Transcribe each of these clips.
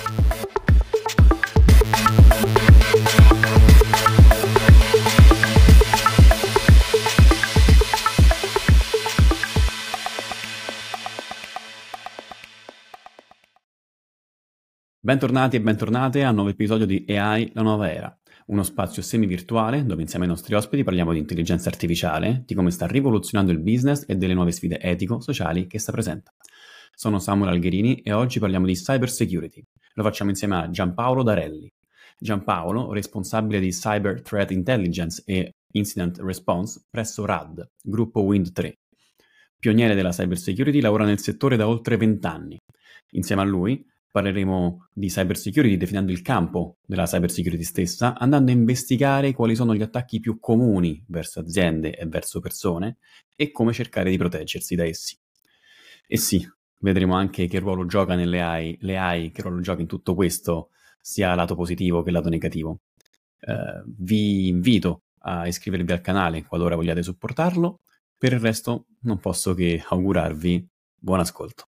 Bentornati e bentornate a un nuovo episodio di AI, la nuova era, uno spazio semi-virtuale dove insieme ai nostri ospiti parliamo di intelligenza artificiale, di come sta rivoluzionando il business e delle nuove sfide etico-sociali che essa presenta. Sono Samuel Algherini e oggi parliamo di cyber security. Lo facciamo insieme a Giampaolo Darelli. Giampaolo, responsabile di Cyber Threat Intelligence e Incident Response presso RAD, gruppo Wind3. Pioniere della cyber security, lavora nel settore da oltre 20 anni. Insieme a lui parleremo di cyber security definendo il campo della cyber security stessa, andando a investigare quali sono gli attacchi più comuni verso aziende e verso persone e come cercare di proteggersi da essi. E sì, vedremo anche che ruolo gioca nelle AI, le AI, che ruolo gioca in tutto questo, sia lato positivo che lato negativo. Vi invito a iscrivervi al canale qualora vogliate supportarlo. Per il resto non posso che augurarvi buon ascolto.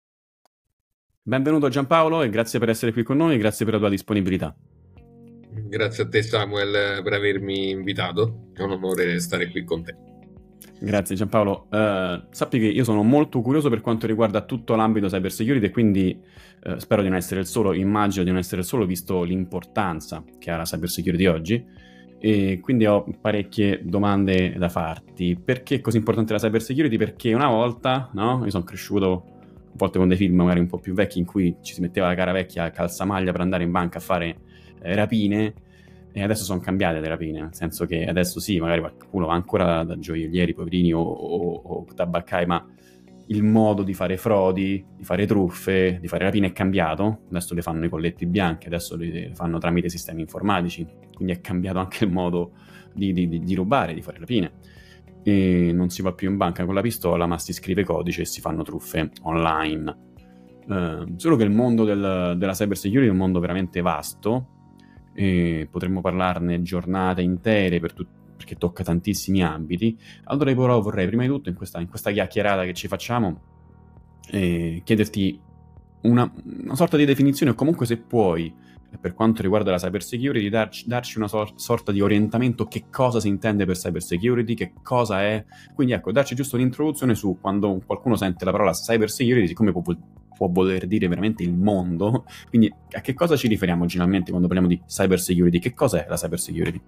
Benvenuto Giampaolo e grazie per essere qui con noi e grazie per la tua disponibilità. Grazie a te Samuel per avermi invitato, è un onore stare qui con te. Grazie Giampaolo. Sappi che io sono molto curioso per quanto riguarda tutto l'ambito cyber security e quindi spero di non essere il solo, immagino di non essere il solo visto l'importanza che ha la cyber security oggi e quindi ho parecchie domande da farti. Perché è così importante la cyber security? Perché una volta, no? Io sono cresciuto a volte con dei film magari un po' più vecchi in cui ci si metteva la cara vecchia a calzamaglia per andare in banca a fare rapine e adesso sono cambiate le rapine, nel senso che adesso sì, magari qualcuno va ancora da gioiellieri, poverini o tabaccai, ma il modo di fare frodi, di fare truffe, di fare rapine è cambiato. Adesso le fanno i colletti bianchi, adesso le fanno tramite sistemi informatici, quindi è cambiato anche il modo di rubare, di fare rapine. E non si va più in banca con la pistola, ma si scrive codice e si fanno truffe online. Solo che il mondo della cyber security è un mondo veramente vasto e potremmo parlarne giornate intere perché tocca tantissimi ambiti. Allora però vorrei prima di tutto in questa chiacchierata che ci facciamo chiederti una sorta di definizione o comunque se puoi per quanto riguarda la cyber security, darci una sorta di orientamento, che cosa si intende per cyber security, che cosa è, quindi ecco, darci giusto un'introduzione su quando qualcuno sente la parola cyber security, siccome può voler dire veramente il mondo, quindi a che cosa ci riferiamo generalmente quando parliamo di cyber security, che cosa è la cyber security?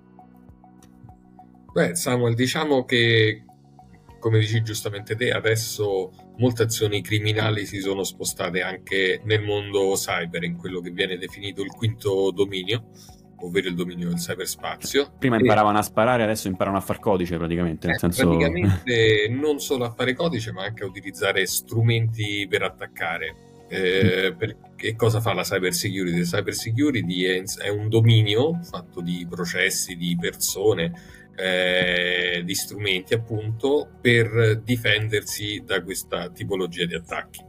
Beh Samuel, diciamo che come dici giustamente te, adesso molte azioni criminali si sono spostate anche nel mondo cyber, in quello che viene definito il quinto dominio, ovvero il dominio del cyberspazio. Prima imparavano a sparare, adesso imparano a far codice praticamente, nel senso... Praticamente non solo a fare codice, ma anche a utilizzare strumenti per attaccare. Che cosa fa la cyber security? La cyber security è un dominio fatto di processi, di persone, di strumenti appunto per difendersi da questa tipologia di attacchi.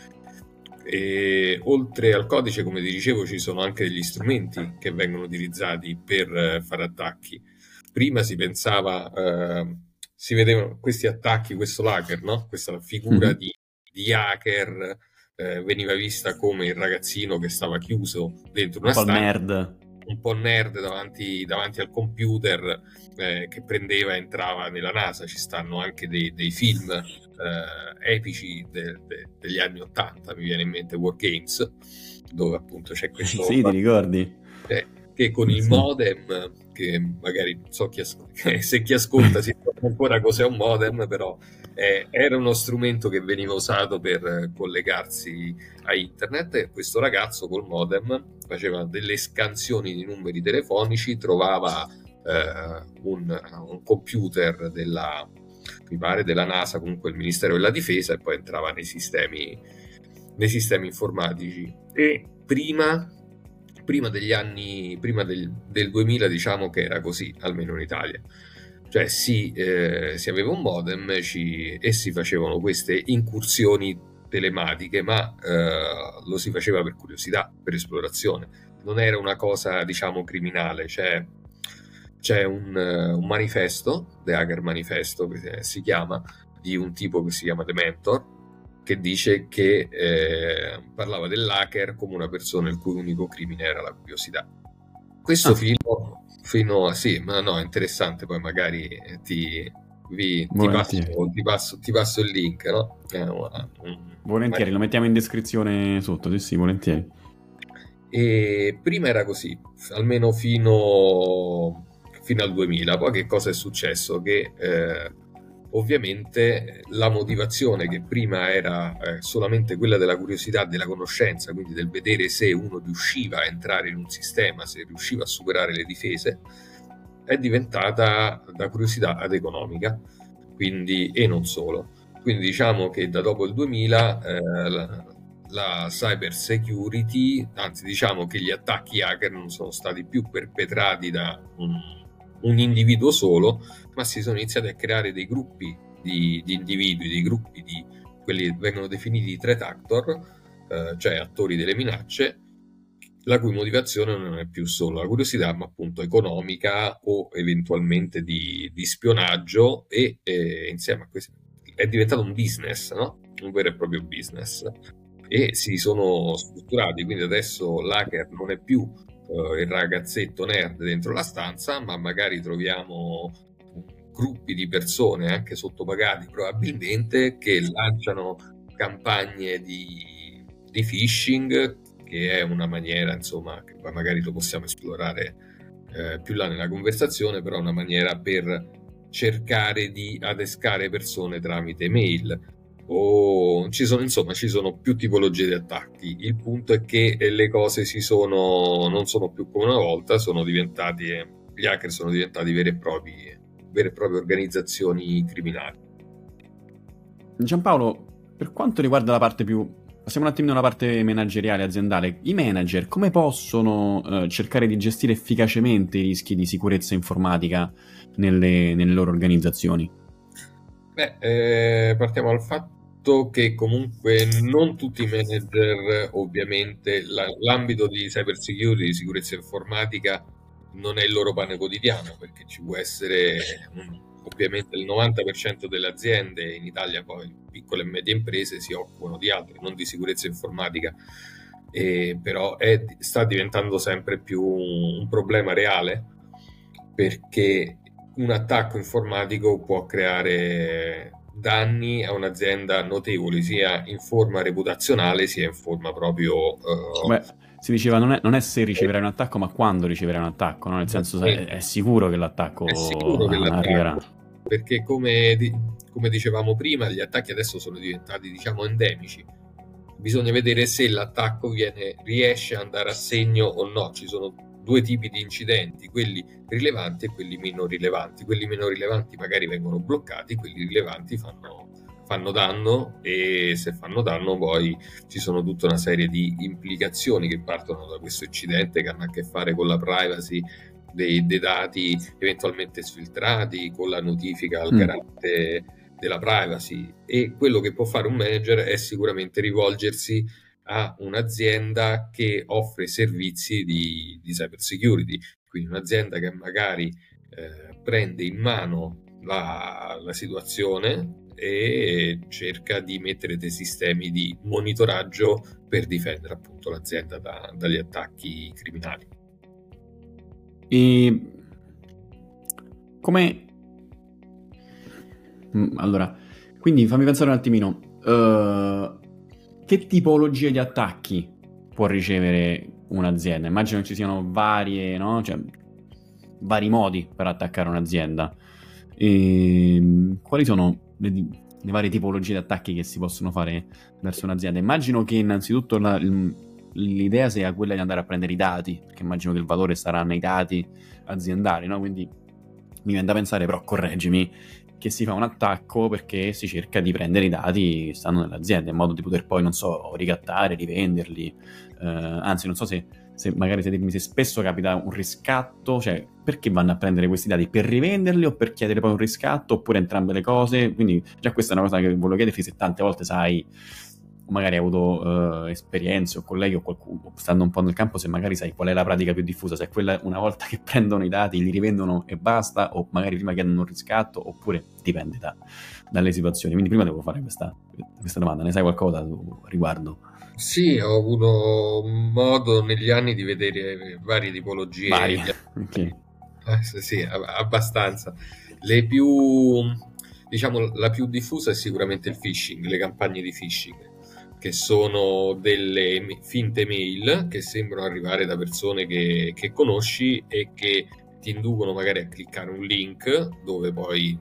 E oltre al codice, come ti dicevo, ci sono anche degli strumenti che vengono utilizzati per fare attacchi. Prima si pensava, si vedevano questi attacchi, questo hacker, no? Questa figura di hacker veniva vista come il ragazzino che stava chiuso dentro una stanza, un po' nerd davanti al computer, che prendeva e entrava nella NASA. Ci stanno anche dei film epici degli anni '80, mi viene in mente War Games, dove appunto c'è questo... Sì, ti ricordi? Che con il modem, che magari non so se chi ascolta si ricorda ancora cos'è un modem, però era uno strumento che veniva usato per collegarsi a internet, e questo ragazzo col modem faceva delle scansioni di numeri telefonici, trovava un computer mi pare della NASA, comunque il Ministero della Difesa, e poi entrava nei sistemi informatici. E prima del 2000, diciamo che era così, almeno in Italia. Cioè si aveva un modem e si facevano queste incursioni telematiche, ma lo si faceva per curiosità, per esplorazione. Non era una cosa, diciamo, criminale. C'è un manifesto, The Hacker Manifesto, che si chiama, di un tipo che si chiama The Mentor, che dice che parlava dell'hacker come una persona il cui unico crimine era la curiosità. Questo fino a sì, ma no, è interessante, poi magari ti passo il link, no? Volentieri, lo mettiamo in descrizione sotto, sì, volentieri. E prima era così, almeno fino al 2000. Poi che cosa è successo? Che ovviamente la motivazione, che prima era solamente quella della curiosità, della conoscenza, quindi del vedere se uno riusciva a entrare in un sistema, se riusciva a superare le difese, è diventata da curiosità ad economica, quindi, e non solo. Quindi diciamo che da dopo il 2000 la cyber security, anzi diciamo che gli attacchi hacker non sono stati più perpetrati da un individuo solo, ma si sono iniziati a creare dei gruppi di individui, dei gruppi di quelli che vengono definiti threat actor, cioè attori delle minacce, la cui motivazione non è più solo la curiosità, ma appunto economica o eventualmente di spionaggio, e insieme a questo è diventato un business, no? Un vero e proprio business, e si sono strutturati, quindi adesso l'hacker non è più il ragazzetto nerd dentro la stanza, ma magari troviamo gruppi di persone, anche sottopagati probabilmente, che lanciano campagne di phishing, che è una maniera, insomma, che magari lo possiamo esplorare più là nella conversazione, però è una maniera per cercare di adescare persone tramite mail. O ci sono più tipologie di attacchi. Il punto è che le cose non sono più come una volta, gli hacker sono diventati vere e proprie organizzazioni criminali. Giampaolo, per quanto riguarda la parte passiamo un attimino alla parte manageriale aziendale. I manager come possono cercare di gestire efficacemente i rischi di sicurezza informatica nelle loro organizzazioni? Partiamo dal fatto che comunque non tutti i manager, ovviamente, l'ambito di cyber security, di sicurezza informatica, non è il loro pane quotidiano, perché ci può essere ovviamente il 90% delle aziende in Italia, poi piccole e medie imprese, si occupano di altro, non di sicurezza informatica, però sta diventando sempre più un problema reale, perché un attacco informatico può creare danni a un'azienda notevoli, sia in forma reputazionale sia in forma proprio... si diceva non è se riceverai un attacco, ma quando riceverai un attacco, no? Nel senso, è sicuro che l'attacco arriverà. Perché come dicevamo prima, gli attacchi adesso sono diventati, diciamo, endemici. Bisogna vedere se l'attacco riesce ad andare a segno o no. Ci sono due tipi di incidenti, quelli rilevanti e quelli meno rilevanti. Quelli meno rilevanti magari vengono bloccati, quelli rilevanti fanno danno, e se fanno danno poi ci sono tutta una serie di implicazioni che partono da questo incidente, che hanno a che fare con la privacy dei dati eventualmente sfiltrati, con la notifica al garante della privacy. E quello che può fare un manager è sicuramente rivolgersi a un'azienda che offre servizi di cyber security, quindi un'azienda che magari prende in mano la situazione e cerca di mettere dei sistemi di monitoraggio per difendere appunto l'azienda dagli attacchi criminali. E come... Allora, quindi fammi pensare un attimino. Che tipologie di attacchi può ricevere un'azienda? Immagino che ci siano varie, no? Cioè, vari modi per attaccare un'azienda. Quali sono le varie tipologie di attacchi che si possono fare verso un'azienda? Immagino che innanzitutto l'idea sia quella di andare a prendere i dati, perché immagino che il valore sarà nei dati aziendali, no? Quindi mi viene da pensare, però correggimi, che si fa un attacco perché si cerca di prendere i dati che stanno nell'azienda, in modo di poter poi, non so, ricattare, rivenderli. Anzi, non so se magari se spesso capita un riscatto, cioè perché vanno a prendere questi dati? Per rivenderli o per chiedere poi un riscatto, oppure entrambe le cose? Quindi già questa è una cosa che volevo chiederti, se tante volte sai magari hai avuto esperienze o colleghi o qualcuno, stando un po' nel campo, se magari sai qual è la pratica più diffusa, se è quella una volta che prendono i dati li rivendono e basta, o magari prima chiedono un riscatto, oppure dipende dalle situazioni. Quindi prima devo fare questa domanda, ne sai qualcosa tu riguardo? Sì, ho avuto modo negli anni di vedere varie tipologie Vari, di ok. attacchi. Sì, sì, abbastanza. Le più, diciamo, la più diffusa è sicuramente il phishing, le campagne di phishing, che sono delle finte mail che sembrano arrivare da persone che conosci e che ti inducono magari a cliccare un link dove poi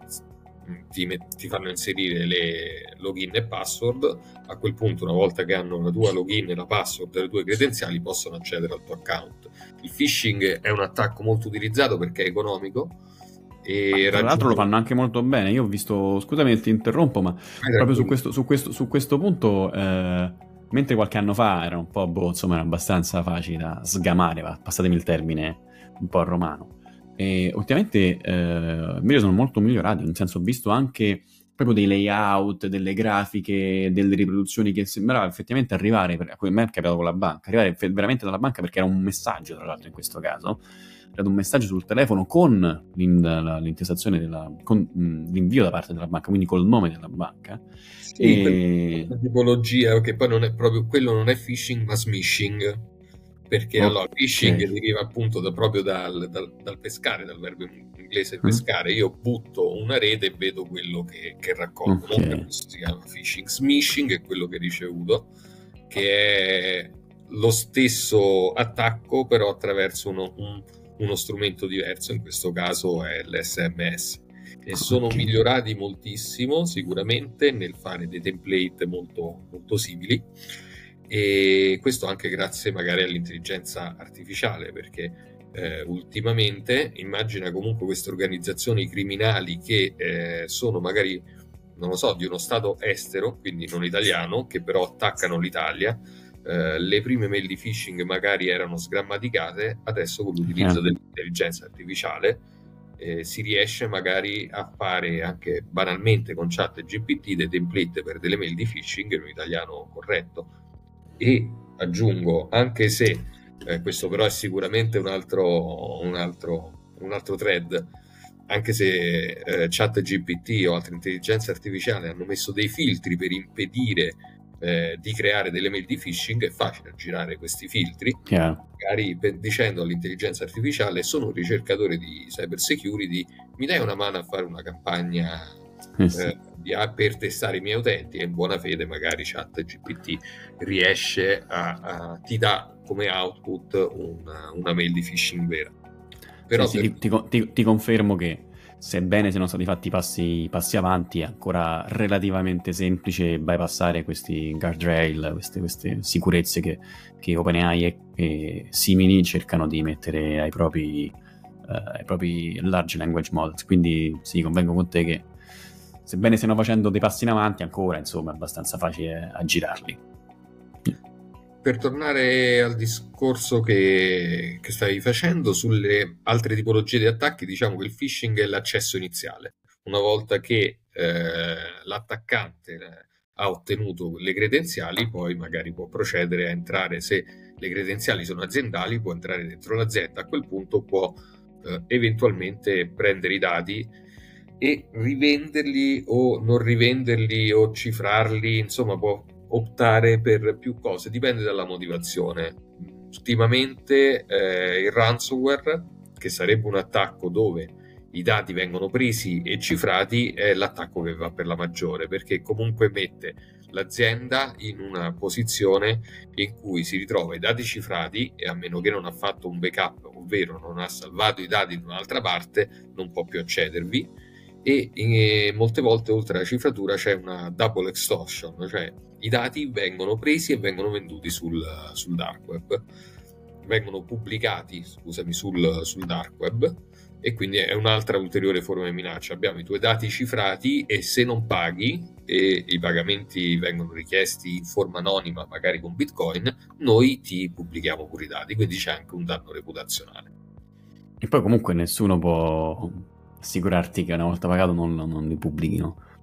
ti fanno inserire le login e password. A quel punto, una volta che hanno la tua login e la password e le tue credenziali, possono accedere al tuo account. Il phishing è un attacco molto utilizzato perché è economico e Tra l'altro lo raggiunge... fanno anche molto bene. Io ho visto, scusami se ti interrompo, ma proprio su Tranquillo. questo punto, mentre qualche anno fa era un po', boh, insomma, era abbastanza facile da sgamare, passatemi il termine un po' romano. E ultimamente invece sono molto migliorati, nel senso ho visto anche proprio dei layout, delle grafiche, delle riproduzioni che sembrava effettivamente arrivare, a me è capitato con la banca, arrivare veramente dalla banca perché era un messaggio, tra l'altro in questo caso, era un messaggio sul telefono con l'intestazione con l'invio da parte della banca, quindi col nome della banca. Sì, E... quella tipologia che poi non è proprio quello, non è phishing ma smishing, perché allora Ok. phishing deriva appunto proprio dal pescare, dal verbo inglese Mm? pescare. Io butto una rete e vedo quello che raccolgo, Ok. no? Per questo si chiama phishing. Smishing è quello che hai ricevuto, che è lo stesso attacco però attraverso uno strumento diverso, in questo caso è l'SMS. E sono Ok. migliorati moltissimo sicuramente nel fare dei template molto, molto simili, e questo anche grazie magari all'intelligenza artificiale, perché ultimamente immagina comunque queste organizzazioni criminali che sono magari, non lo so, di uno stato estero, quindi non italiano, che però attaccano l'Italia. Le prime mail di phishing magari erano sgrammaticate, adesso con l'utilizzo dell'intelligenza artificiale si riesce magari a fare anche banalmente con ChatGPT dei template per delle mail di phishing in un italiano corretto. E aggiungo, anche se questo però è sicuramente un altro thread, anche se ChatGPT o altre intelligenze artificiali hanno messo dei filtri per impedire di creare delle mail di phishing, è facile aggirare questi filtri, Chiaro. magari dicendo all'intelligenza artificiale: sono un ricercatore di cyber security, mi dai una mano a fare una campagna Sì. per testare i miei utenti, e in buona fede magari ChatGPT riesce ti dà come output una mail di phishing vera. Sì, Però sì, ti confermo che sebbene siano stati fatti passi avanti, è ancora relativamente semplice bypassare questi guardrail, queste sicurezze che OpenAI e simili cercano di mettere ai propri large language models. Quindi sì, convengo con te che sebbene stiano facendo dei passi in avanti, ancora insomma è abbastanza facile aggirarli. per tornare al discorso che stavi facendo sulle altre tipologie di attacchi, diciamo che il phishing è l'accesso iniziale. Una volta che l'attaccante ha ottenuto le credenziali, poi magari può procedere a entrare, se le credenziali sono aziendali, può entrare dentro l'azienda. A quel punto può eventualmente prendere i dati e rivenderli o non rivenderli o cifrarli, insomma può optare per più cose, dipende dalla motivazione. Ultimamente il ransomware, che sarebbe un attacco dove i dati vengono presi e cifrati, è l'attacco che va per la maggiore, perché comunque mette l'azienda in una posizione in cui si ritrova i dati cifrati e, a meno che non ha fatto un backup, ovvero non ha salvato i dati in un'altra parte, non può più accedervi. E molte volte oltre alla cifratura c'è una double extortion, cioè i dati vengono presi e vengono venduti sul dark web, vengono pubblicati, scusami, sul dark web, e quindi è un'altra ulteriore forma di minaccia. Abbiamo i tuoi dati cifrati e se non paghi, e i pagamenti vengono richiesti in forma anonima, magari con Bitcoin, noi ti pubblichiamo pure i dati, quindi c'è anche un danno reputazionale. E poi comunque nessuno può assicurarti che una volta pagato non li pubblichino.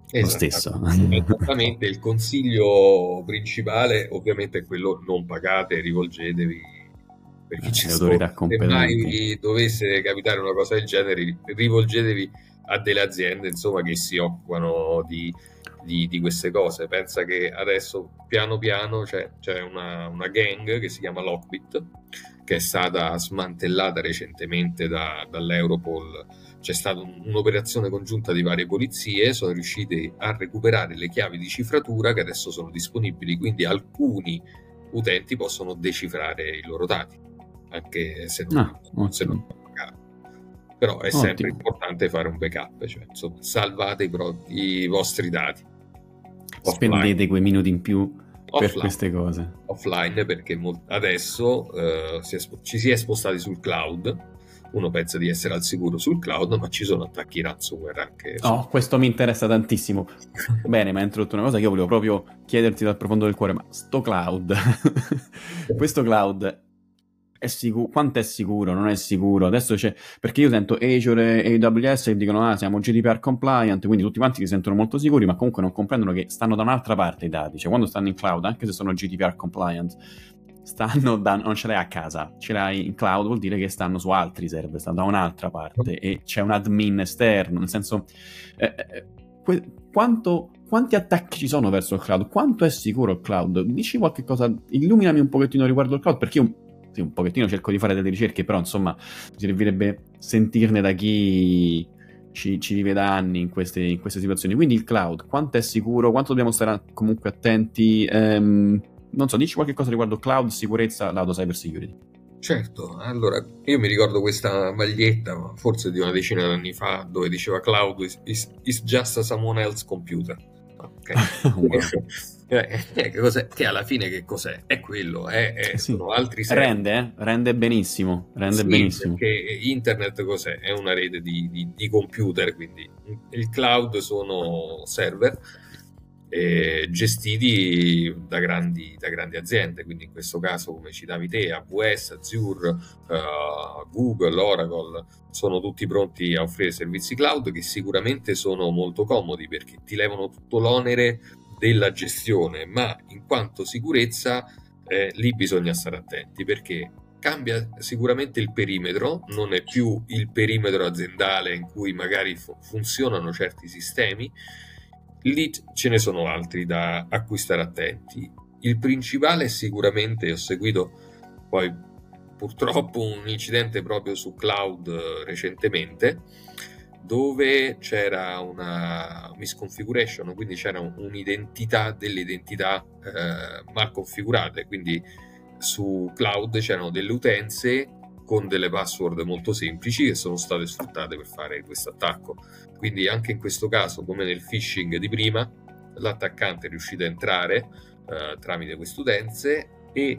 lo stesso. Esattamente, il consiglio principale ovviamente è quello: non pagate, rivolgetevi, perché ci Le sono, autorità se competenti. mai dovesse capitare una cosa del genere, rivolgetevi a delle aziende, insomma, che si occupano di queste cose. Pensa che adesso piano piano c'è una gang che si chiama Lockbit, che è stata smantellata recentemente dall'Europol. C'è stata un'operazione congiunta di varie polizie, sono riusciti a recuperare le chiavi di cifratura che adesso sono disponibili, quindi alcuni utenti possono decifrare i loro dati, anche se non Ottimo. pagare. Però è sempre Ottimo. importante fare un backup, cioè insomma, salvate i vostri dati offline. Spendete quei minuti in più per queste cose. Offline, perché adesso ci si è spostati sul cloud. Uno pensa di essere al sicuro sul cloud, ma ci sono attacchi ransomware anche Questo mi interessa tantissimo. Bene, ma hai introdotto una cosa che io volevo proprio chiederti dal profondo del cuore, ma sto cloud, questo cloud è sicuro? Quanto è sicuro? Non è sicuro? Adesso c'è, perché io sento Azure e AWS che dicono siamo GDPR compliant, quindi tutti quanti si sentono molto sicuri, ma comunque non comprendono che stanno da un'altra parte i dati, cioè quando stanno in cloud, anche se sono GDPR compliant, non ce l'hai a casa, ce l'hai in cloud, vuol dire che stanno su altri server, stanno da un'altra parte e c'è un admin esterno, nel senso quanti attacchi ci sono verso il cloud? Quanto è sicuro il cloud? Dici qualche cosa, illuminami un pochettino riguardo il cloud, perché io un pochettino cerco di fare delle ricerche, però insomma mi servirebbe sentirne da chi ci vive da anni in queste situazioni. Quindi il cloud, quanto è sicuro? Quanto dobbiamo stare comunque attenti? Non so, dici qualche cosa riguardo cloud, sicurezza, lato cyber security. Certo, allora io mi ricordo questa maglietta, forse di una decina di anni fa, dove diceva cloud is just a someone else computer. Che alla fine che cos'è? È quello, Sì. sono altri server. Rende benissimo, benissimo. Perché internet cos'è? È una rete di computer, quindi il cloud sono server gestiti da grandi aziende, quindi in questo caso, come citavi te, AWS, Azure, Google, Oracle, sono tutti pronti a offrire servizi cloud che sicuramente sono molto comodi perché ti levano tutto l'onere della gestione, ma in quanto sicurezza lì bisogna stare attenti, perché cambia sicuramente il perimetro, non è più il perimetro aziendale in cui magari funzionano certi sistemi. Lì ce ne sono altri a cui stare attenti. Il principale è sicuramente, ho seguito poi purtroppo un incidente proprio su cloud recentemente, dove c'era una misconfiguration, quindi c'era delle identità mal configurate, quindi su cloud c'erano delle utenze con delle password molto semplici che sono state sfruttate per fare questo attacco. Quindi anche in questo caso, come nel phishing di prima, l'attaccante è riuscito a entrare tramite queste utenze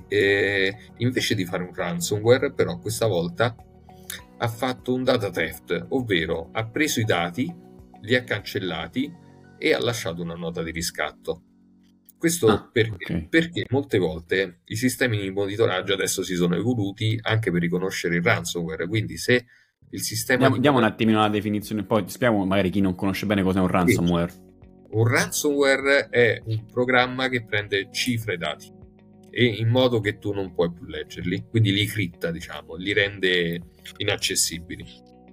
e invece di fare un ransomware, però questa volta ha fatto un data theft, ovvero ha preso i dati, li ha cancellati e ha lasciato una nota di riscatto. Questo perché molte volte i sistemi di monitoraggio adesso si sono evoluti anche per riconoscere il ransomware, quindi se il sistema diamo un attimino la definizione, poi spieghiamo magari chi non conosce bene cos'è un ransomware. Un ransomware è un programma che prende cifre e dati e in modo che tu non puoi più leggerli, quindi li cripta, diciamo, li rende inaccessibili.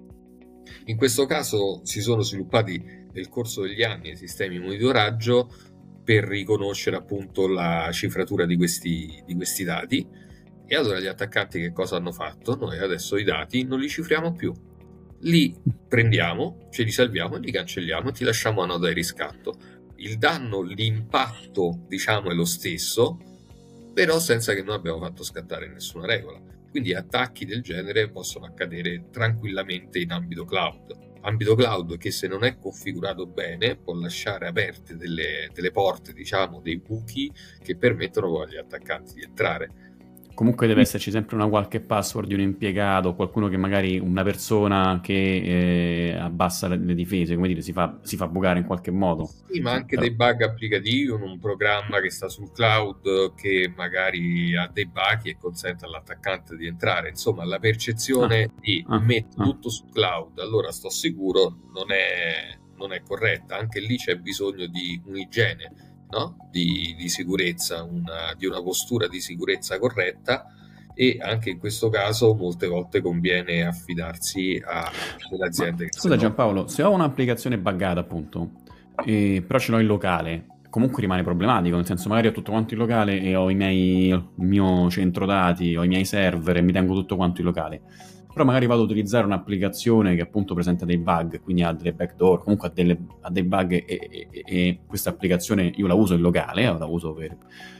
In questo caso si sono sviluppati nel corso degli anni i sistemi di monitoraggio per riconoscere appunto la cifratura di questi dati. E allora gli attaccanti che cosa hanno fatto? Noi adesso i dati non li cifriamo più, li prendiamo, ce li salviamo e li cancelliamo e ti lasciamo a nota di riscatto. Il danno, l'impatto, diciamo, è lo stesso, però senza che noi abbiamo fatto scattare nessuna regola. Quindi attacchi del genere possono accadere tranquillamente in ambito cloud. Ambito cloud che, se non è configurato bene, può lasciare aperte delle porte, diciamo, dei buchi che permettono poi agli attaccanti di entrare. Comunque deve esserci sempre una qualche password di un impiegato, qualcuno che magari, una persona che abbassa le difese, come dire, si fa bucare in qualche modo. Sì, ma anche dei bug applicativi, un programma che sta sul cloud che magari ha dei bug e consente all'attaccante di entrare. Insomma, la percezione di metto tutto sul cloud, allora sto sicuro, non non è corretta. Anche lì c'è bisogno di un'igiene, no? Di sicurezza, di una postura di sicurezza corretta, e anche in questo caso molte volte conviene affidarsi a delle Ma aziende che scusa sanno. Giampaolo, se ho un'applicazione buggata appunto, però ce l'ho in locale, comunque rimane problematico, nel senso magari ho tutto quanto in locale e ho il mio centro dati, ho i miei server e mi tengo tutto quanto in locale. Però magari vado ad utilizzare un'applicazione che appunto presenta dei bug, quindi ha delle backdoor, comunque ha dei bug e questa applicazione io la uso in locale, o la uso per...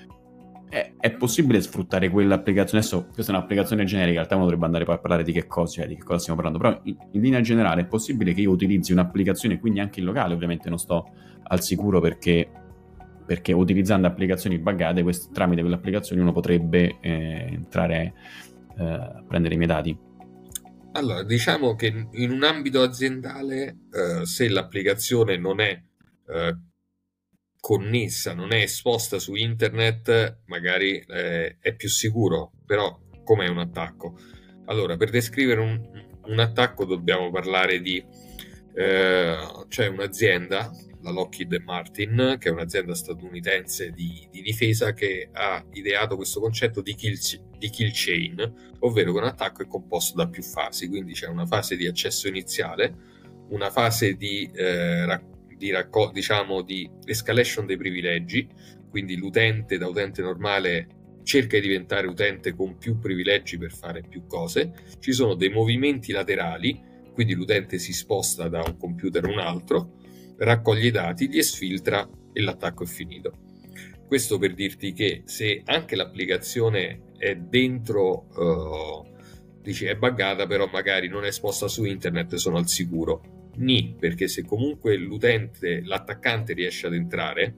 È possibile sfruttare quell'applicazione? Adesso questa è un'applicazione generica, in realtà uno dovrebbe andare poi a parlare di che cosa, cioè di che cosa stiamo parlando, però in linea generale è possibile che io utilizzi un'applicazione, quindi anche in locale, ovviamente non sto al sicuro perché utilizzando applicazioni buggate, tramite quell'applicazione uno potrebbe entrare a prendere i miei dati. Allora, diciamo che in un ambito aziendale, se l'applicazione non è connessa, non è esposta su internet, magari è più sicuro. Però com'è un attacco? Allora, per descrivere un attacco dobbiamo parlare di c'è un'azienda, la Lockheed Martin, che è un'azienda statunitense di difesa, che ha ideato questo concetto di kill chain, ovvero che un attacco è composto da più fasi. Quindi c'è una fase di accesso iniziale, una fase di diciamo di escalation dei privilegi, quindi l'utente da utente normale cerca di diventare utente con più privilegi per fare più cose. Ci sono dei movimenti laterali, quindi l'utente si sposta da un computer a un altro, raccoglie i dati, li sfiltra e l'attacco è finito. Questo per dirti che se anche l'applicazione è dentro, dici è buggata, però magari non è esposta su internet, sono al sicuro. Perché se comunque l'attaccante riesce ad entrare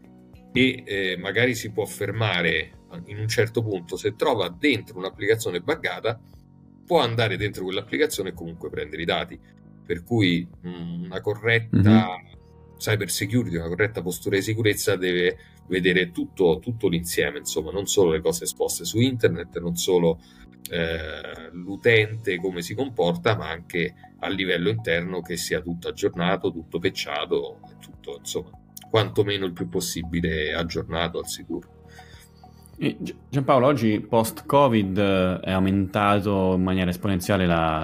e magari si può fermare in un certo punto, se trova dentro un'applicazione buggata, può andare dentro quell'applicazione e comunque prendere i dati. Per cui una corretta cyber security, una corretta postura di sicurezza deve vedere tutto l'insieme, insomma, non solo le cose esposte su internet, non solo l'utente come si comporta, ma anche a livello interno che sia tutto aggiornato, tutto patchato, tutto, insomma, quantomeno il più possibile aggiornato, al sicuro. Giampaolo, oggi post-Covid è aumentato in maniera esponenziale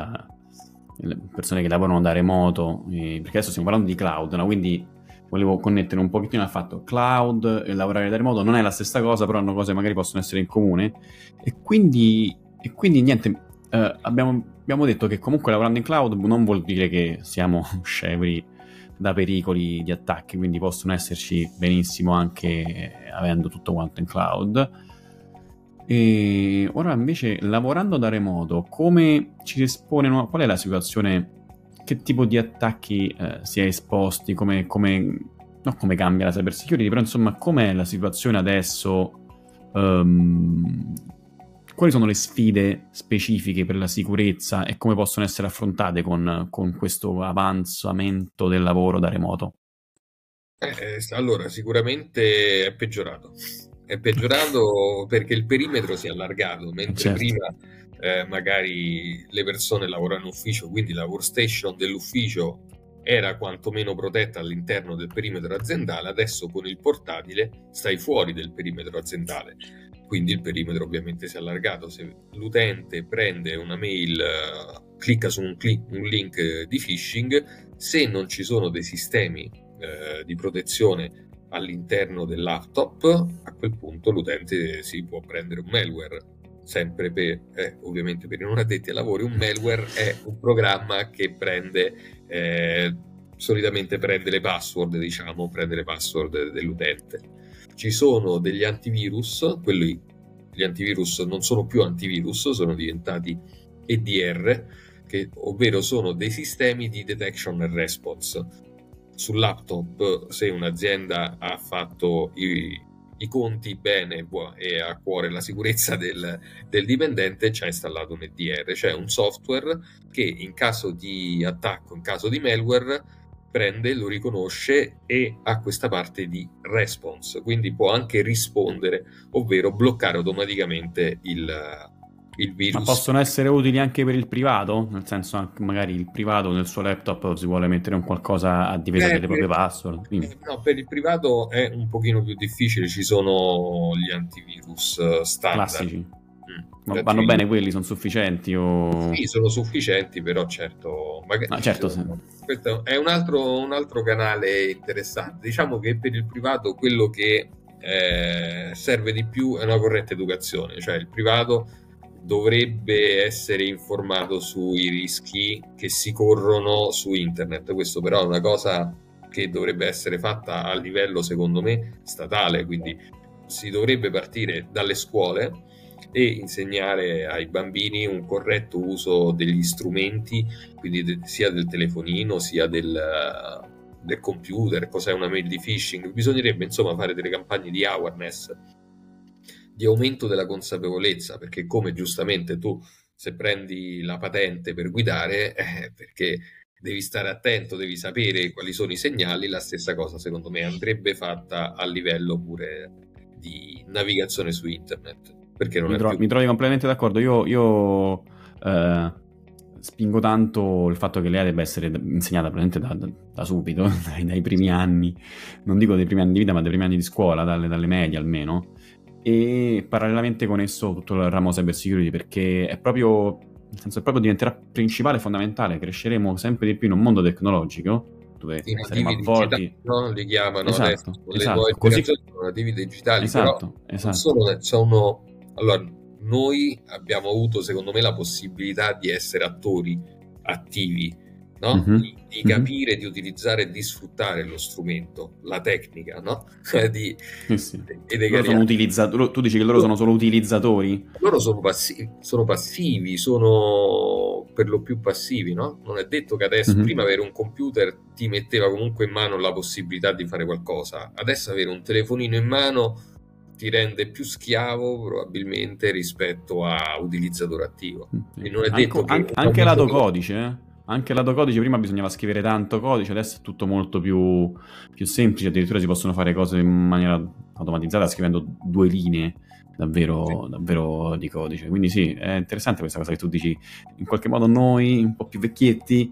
le persone che lavorano da remoto, perché adesso stiamo parlando di cloud, no? Quindi volevo connettere un pochettino al fatto cloud e lavorare da remoto non è la stessa cosa, però hanno cose che magari possono essere in comune, e quindi niente, abbiamo detto che comunque lavorando in cloud non vuol dire che siamo scevri da pericoli di attacchi, quindi possono esserci benissimo anche avendo tutto quanto in cloud. E ora invece lavorando da remoto, come ci si espone, qual è la situazione, che tipo di attacchi si è esposti, non come cambia la cyber security, però insomma com'è la situazione adesso, quali sono le sfide specifiche per la sicurezza e come possono essere affrontate con questo avanzamento del lavoro da remoto? Allora, sicuramente è peggiorato. È peggiorato perché il perimetro si è allargato, mentre Certo. prima magari le persone lavoravano in ufficio, quindi la workstation dell'ufficio era quantomeno protetta all'interno del perimetro aziendale. Adesso con il portatile stai fuori del perimetro aziendale, quindi il perimetro ovviamente si è allargato. Se l'utente prende una mail, clicca su un link di phishing, se non ci sono dei sistemi di protezione all'interno del laptop, a quel punto l'utente si può prendere un malware. Sempre ovviamente per i non addetti ai lavori, un malware è un programma che solitamente prende le password, prende le password dell'utente. Ci sono degli antivirus, gli antivirus non sono più antivirus, sono diventati EDR, ovvero sono dei sistemi di detection and response. Sul laptop, se un'azienda ha fatto i conti bene e ha a cuore la sicurezza del dipendente, ci ha installato un EDR, cioè un software che in caso di attacco, in caso di malware, prende, lo riconosce e ha questa parte di response, quindi può anche rispondere, ovvero bloccare automaticamente il Ma virus. possono essere utili anche per il privato? Nel senso, anche magari il privato nel suo laptop si vuole mettere un qualcosa a difesa delle proprie password. Quindi, No, per il privato è un pochino più difficile, ci sono gli antivirus standard. classici. Gli Ma vanno antivirus bene quelli? Sono sufficienti? O... sì, sono sufficienti, però certo, Ah, magari certo, questo è un altro canale interessante. Diciamo che per il privato quello che serve di più è una corretta educazione, cioè il privato dovrebbe essere informato sui rischi che si corrono su internet. Questo però è una cosa che dovrebbe essere fatta a livello, secondo me, statale, quindi si dovrebbe partire dalle scuole e insegnare ai bambini un corretto uso degli strumenti, quindi sia del telefonino sia del computer, cos'è una mail di phishing. Bisognerebbe insomma fare delle campagne di awareness, di aumento della consapevolezza, perché come giustamente tu, se prendi la patente per guidare, perché devi stare attento, devi sapere quali sono i segnali, la stessa cosa secondo me andrebbe fatta a livello pure di navigazione su internet, perché non è più... mi trovi completamente d'accordo. Io spingo tanto il fatto che l'EA debba essere insegnata praticamente da subito, dai primi anni, non dico dei primi anni di vita, ma dai primi anni di scuola, dalle medie almeno, e parallelamente con esso tutto il ramo cyber security, perché è proprio, nel senso, è proprio diventerà principale, fondamentale. Cresceremo sempre di più in un mondo tecnologico dove I saremo nativi avvolti. digitali, no? Li chiamano adesso, Esatto, le nuove esatto, così, generazioni sono nativi digitali, però esatto, non esatto. sono... Allora, noi abbiamo avuto, secondo me, la possibilità di essere attori attivi, no? Mhm, Di mhm. capire, di utilizzare e di sfruttare lo strumento, la tecnica, no? di, Sì, sì. e dei Loro sono utilizzatori. Tu dici che loro sono solo utilizzatori? loro sono passivi, sono per lo più passivi, no? Non è detto che adesso, Mhm. prima avere un computer ti metteva comunque in mano la possibilità di fare qualcosa, adesso avere un telefonino in mano ti rende più schiavo probabilmente rispetto a utilizzatore attivo. Sì. E non è detto che un Anche lato codice, Anche lato codice, prima bisognava scrivere tanto codice, adesso è tutto molto più semplice, addirittura si possono fare cose in maniera automatizzata scrivendo 2 linee davvero, davvero di codice. Quindi sì, è interessante questa cosa che tu dici. In qualche modo noi, un po' più vecchietti,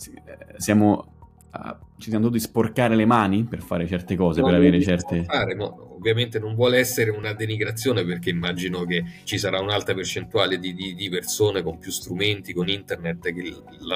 ci siamo dovuti sporcare le mani per fare certe cose, per non avere lo possiamo certe... fare, ma ovviamente non vuole essere una denigrazione, perché immagino che ci sarà un'alta percentuale di persone con più strumenti, con internet, che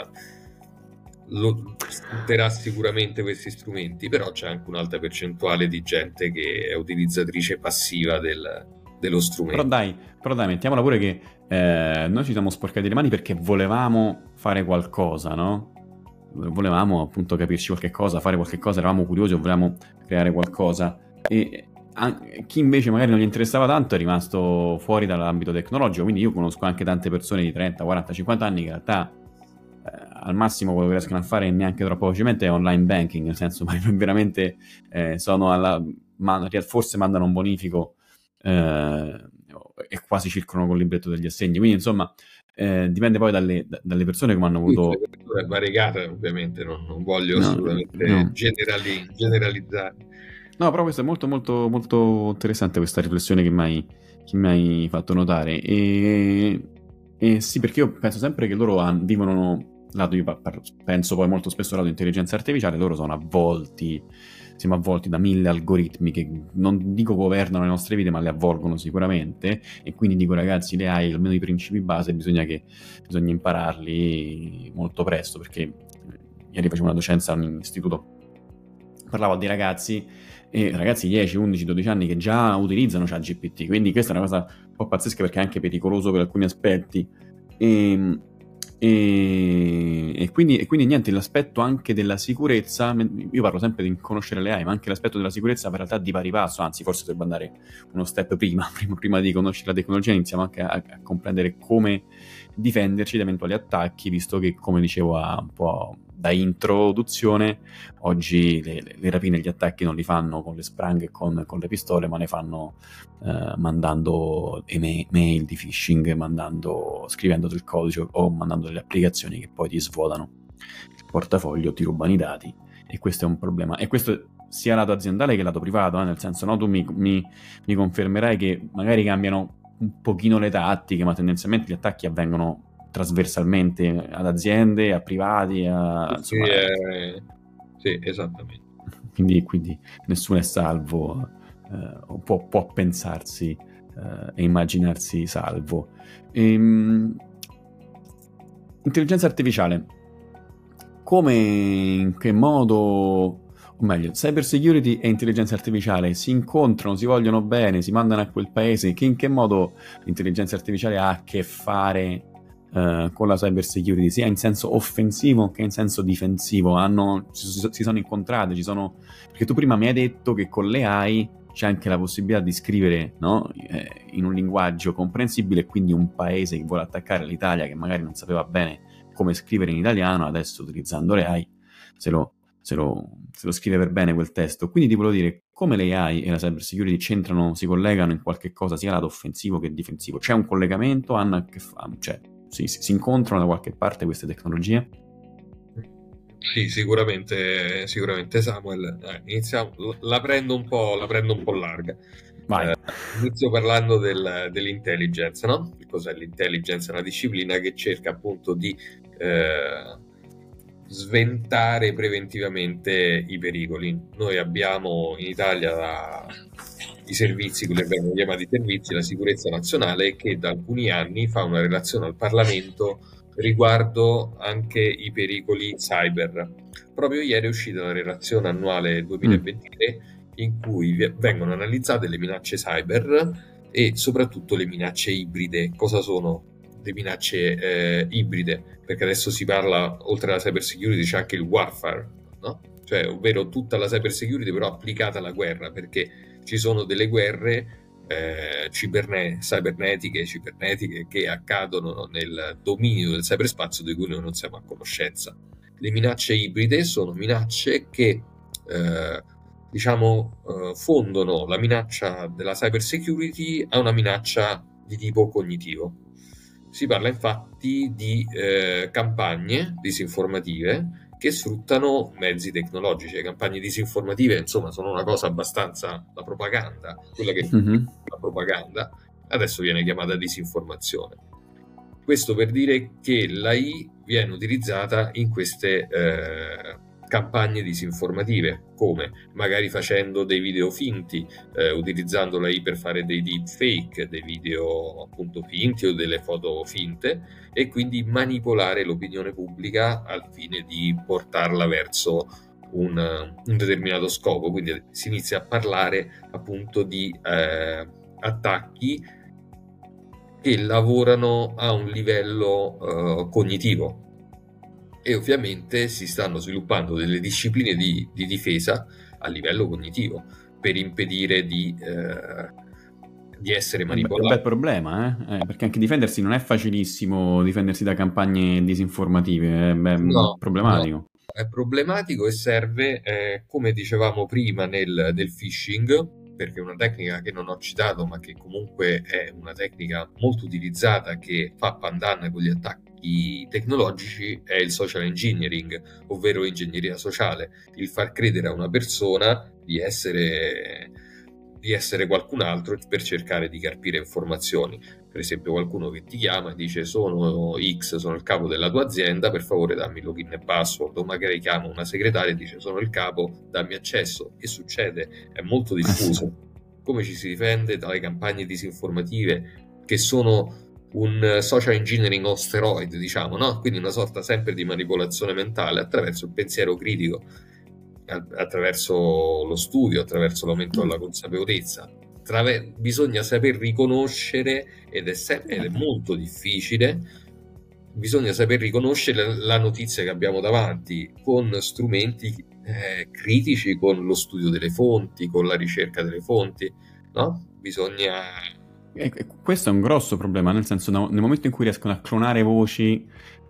sfrutterà sicuramente questi strumenti, però c'è anche un'alta percentuale di gente che è utilizzatrice passiva dello strumento. Però dai, mettiamola pure che noi ci siamo sporcati le mani perché volevamo fare qualcosa, no? Volevamo appunto capirci qualche cosa, fare qualche cosa, eravamo curiosi o volevamo creare qualcosa. E chi invece magari non gli interessava tanto è rimasto fuori dall'ambito tecnologico. Quindi io conosco anche tante persone di 30, 40, 50 anni che in realtà al massimo quello che riescono a fare neanche troppo velocemente è online banking, nel senso veramente sono forse mandano un bonifico e quasi circolano col libretto degli assegni. Quindi insomma dipende poi dalle persone come hanno avuto... È variegata, ovviamente, non voglio No, assolutamente no. generalizzare. No, però questo è molto molto molto interessante, questa riflessione che mi hai fatto notare. E sì, perché io penso sempre che loro vivono lato, penso poi molto spesso lato intelligenza artificiale, loro siamo avvolti da 1000 algoritmi che non dico governano le nostre vite, ma le avvolgono sicuramente. E quindi dico, ragazzi, le hai almeno i principi base, bisogna impararli molto presto, perché ieri facevo una docenza a un istituto, parlavo a dei ragazzi, e ragazzi 10, 11, 12 anni che già utilizzano ChatGPT, quindi questa è una cosa un po' pazzesca perché è anche pericoloso per alcuni aspetti. E quindi niente, l'aspetto anche della sicurezza, io parlo sempre di conoscere le AI, ma anche l'aspetto della sicurezza in realtà di pari passo, anzi forse dovrebbe andare uno step prima di conoscere la tecnologia, iniziamo anche a comprendere come difenderci da eventuali attacchi, visto che, come dicevo un po' da introduzione, oggi le rapine e gli attacchi non li fanno con le spranghe e con le pistole, ma ne fanno mandando mail di phishing, scrivendo del codice o mandando delle applicazioni che poi ti svuotano il portafoglio, ti rubano i dati, e questo è un problema. E questo sia lato aziendale che lato privato, nel senso, no, tu mi confermerai che magari cambiano un pochino le tattiche, ma tendenzialmente gli attacchi avvengono trasversalmente ad aziende, a privati, Sì, insomma, sì, esattamente. quindi nessuno è salvo, o può pensarsi e immaginarsi salvo. Intelligenza artificiale. Come, in che modo, o meglio, cyber security e intelligenza artificiale si incontrano, si vogliono bene, si mandano a quel paese? In che modo l'intelligenza artificiale ha a che fare con la cyber security, sia in senso offensivo che in senso difensivo? Si sono incontrate, perché tu prima mi hai detto che con le AI c'è anche la possibilità di scrivere, no? In un linguaggio comprensibile, e quindi un paese che vuole attaccare l'Italia, che magari non sapeva bene come scrivere in italiano, adesso utilizzando le AI se lo scrive per bene quel testo. Quindi ti volevo dire, come le AI e la cyber security c'entrano, si collegano in qualche cosa sia lato offensivo che difensivo? C'è un collegamento? Hanno a che cioè, si incontrano da qualche parte queste tecnologie? Sì, sicuramente Samuel. Iniziamo, la prendo un po' larga. Vai. Inizio parlando dell'intelligence, no? Che cos'è l'intelligence? È una disciplina che cerca appunto di sventare preventivamente i pericoli. Noi abbiamo in Italia i servizi, quelli che vengono chiamati servizi, la sicurezza nazionale, che da alcuni anni fa una relazione al Parlamento riguardo anche i pericoli cyber. Proprio ieri è uscita la relazione annuale 2023 in cui vengono analizzate le minacce cyber e soprattutto le minacce ibride. Cosa sono le minacce ibride? Perché adesso si parla, oltre alla cyber security, c'è anche il warfare, no? Cioè, ovvero tutta la cyber security però applicata alla guerra, perché ci sono delle guerre cibernetiche che accadono nel dominio del cyberspazio di cui noi non siamo a conoscenza. Le minacce ibride sono minacce che fondono la minaccia della cyber security a una minaccia di tipo cognitivo. Si parla infatti di campagne disinformative che sfruttano mezzi tecnologici. Le campagne disinformative, insomma, sono una cosa abbastanza, la propaganda, quella che la propaganda adesso viene chiamata disinformazione. Questo per dire che l'AI viene utilizzata in queste campagne disinformative, come magari facendo dei video finti, utilizzando l'AI per fare dei deepfake, dei video appunto finti o delle foto finte, e quindi manipolare l'opinione pubblica al fine di portarla verso un determinato scopo. Quindi si inizia a parlare appunto di attacchi che lavorano a un livello cognitivo, e ovviamente si stanno sviluppando delle discipline di difesa a livello cognitivo per impedire di essere manipolati. È un bel problema, perché anche difendersi non è facilissimo, difendersi da campagne disinformative, è problematico. No. È problematico e serve, come dicevamo prima, del phishing, perché è una tecnica che non ho citato, ma che comunque è una tecnica molto utilizzata che fa pandan con gli attacchi tecnologici, è il social engineering, ovvero ingegneria sociale, il far credere a una persona di essere qualcun altro per cercare di carpire informazioni. Per esempio qualcuno che ti chiama e dice: sono X, sono il capo della tua azienda, per favore dammi login e password. O magari chiama una segretaria e dice: sono il capo, dammi accesso. E succede, è molto diffuso. Come ci si difende dalle campagne disinformative, che sono un social engineering on steroid, diciamo, no? Quindi una sorta sempre di manipolazione mentale attraverso il pensiero critico, attraverso lo studio, attraverso l'aumento della consapevolezza. Bisogna saper riconoscere, ed è molto difficile, bisogna saper riconoscere la notizia che abbiamo davanti con strumenti critici, con lo studio delle fonti, con la ricerca delle fonti, no? Bisogna... Questo è un grosso problema, nel senso, nel momento in cui riescono a clonare voci,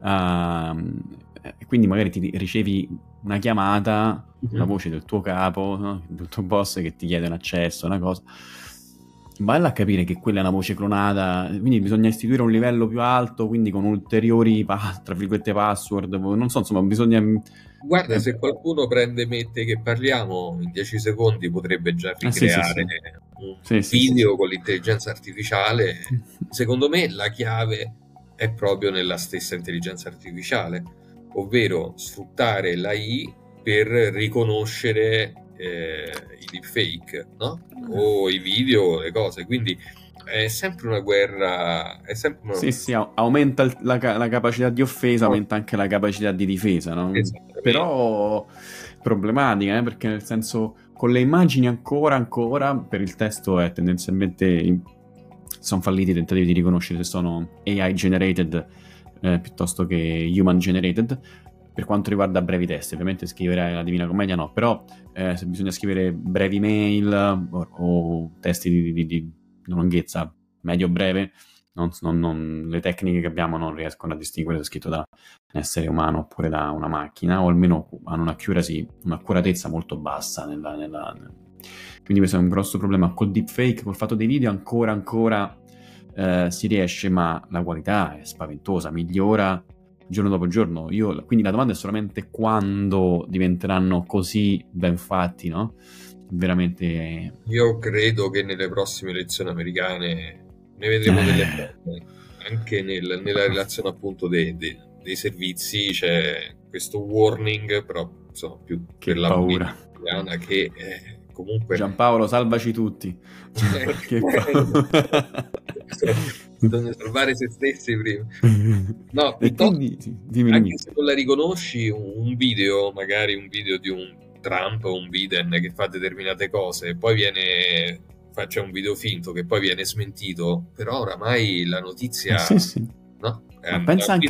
quindi magari ti ricevi una chiamata, la voce del tuo capo, no? Del tuo boss che ti chiede un accesso, una cosa, valla a capire che quella è una voce clonata, quindi bisogna istituire un livello più alto, quindi con ulteriori, tra virgolette, password, non so, insomma, bisogna... Guarda, se qualcuno mette che parliamo, in 10 secondi potrebbe già ricreare un Sì, sì, sì, video sì. con l'intelligenza artificiale, secondo me la chiave è proprio nella stessa intelligenza artificiale, ovvero sfruttare l'AI per riconoscere i deepfake, no? O i video, o le cose. Quindi è sempre una guerra, è sempre Sì, sì, aumenta la capacità di offesa, aumenta anche la capacità di difesa, no? esattamente. Però problematica, perché nel senso, con le immagini ancora, per il testo è tendenzialmente sono falliti i tentativi di riconoscere se sono AI generated piuttosto che human generated. Per quanto riguarda brevi testi, ovviamente scrivere la Divina Commedia no, però se bisogna scrivere brevi mail o testi di lunghezza medio-breve, le tecniche che abbiamo non riescono a distinguere se è scritto da un essere umano oppure da una macchina, o almeno hanno un'accuratezza molto bassa. Quindi questo è un grosso problema. Col deepfake, col fatto dei video, ancora si riesce, ma la qualità è spaventosa, migliora giorno dopo giorno. Quindi la domanda è solamente quando diventeranno così ben fatti, no? Veramente... Io credo che nelle prossime elezioni americane ne vedremo delle prove, anche nella relazione appunto dei servizi c'è questo warning, però insomma più Che per la paura. politica italiana che comunque Giampaolo, salvaci tutti. Che paura. bisogna salvare se stessi prima. No, E piuttosto, quindi, sì, dimmi. anche se non la riconosci, un video, magari un video di un Trump o un Biden che fa determinate cose, e poi faccia un video finto che poi viene smentito, però oramai la notizia, Sì, sì. no? Ma pensa anche